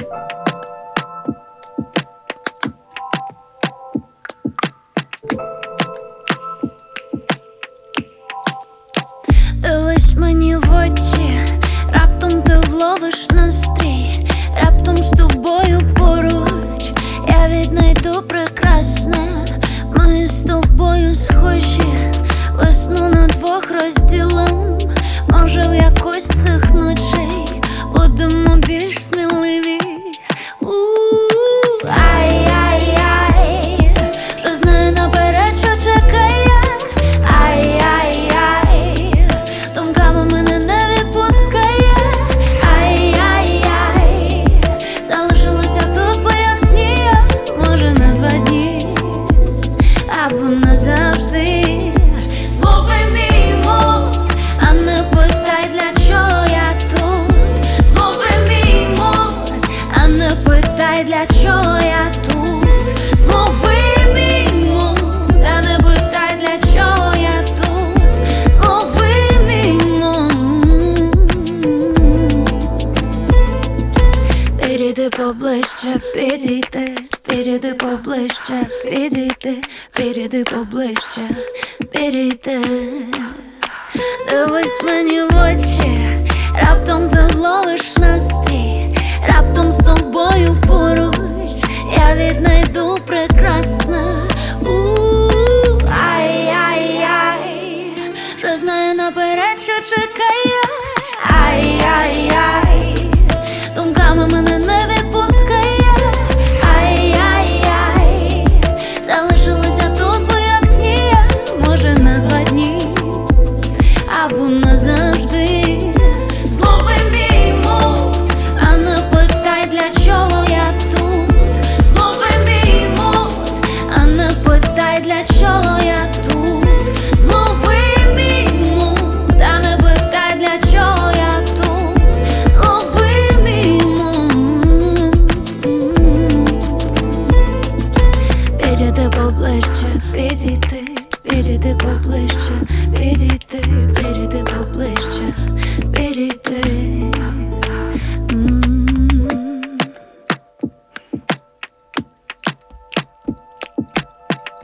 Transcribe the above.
Дивись мені в очі, раптом ти вловиш настрій, раптом з тобою поруч я віднайду прекрасне. Ми з тобою схожі, весну на двох розділим. Може в якусь цих ночей будемо більш сміливі. Ай-яй-яй, що знає наперед, що чекає. Ай-яй-яй, думками мене не відпускає. Ай-яй-яй, залишилася тут, бо я в сні. Може на 2 дні або назавжди. Злови мій мов, а не питай, для чого я тут. Злови мій мов, а не питай, для чого я тут. Злови мій мов, а не питай, для чого я тут. Злови мій мов. Підійди поближче, підійди, підійди поближче, підійди, підійди поближче, підійди. Дивись мені в очі, раптом ти вловиш настрій, раптом з тобою поруч я віднайду прекрасне. Ай-яй-яй, що знає наперед, що чекає. Ай-яй-яй, думками мене не відпускає. Ай-яй-яй, залишилася тут, бо я в сні. Може на 2 дні або назавжди. Злови мій мов, а не питай, для чого я тут. Злови мій мов, а не питай, для чого я тут. Злови мій мов, а не питай, для чого я тут. Злови мій мов. Підійди поближче, підійди,